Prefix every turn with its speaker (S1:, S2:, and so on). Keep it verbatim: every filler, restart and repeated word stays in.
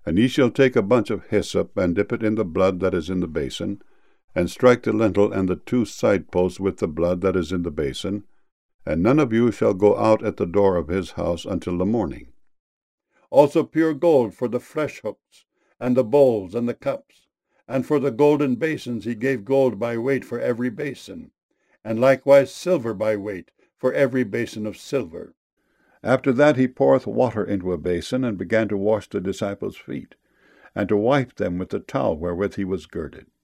S1: And ye shall take a bunch of hyssop, and dip it in the blood that is in the basin, and strike the lintel and the two side posts with the blood that is in the basin, and none of you shall go out at the door of his house until the morning. Also pure gold for the flesh hooks, and the bowls, and the cups, and for the golden basins he gave gold by weight for every basin, and likewise silver by weight for every basin of silver. After that he poureth water into a basin, and began to wash the disciples' feet, and to wipe them with the towel wherewith he was girded.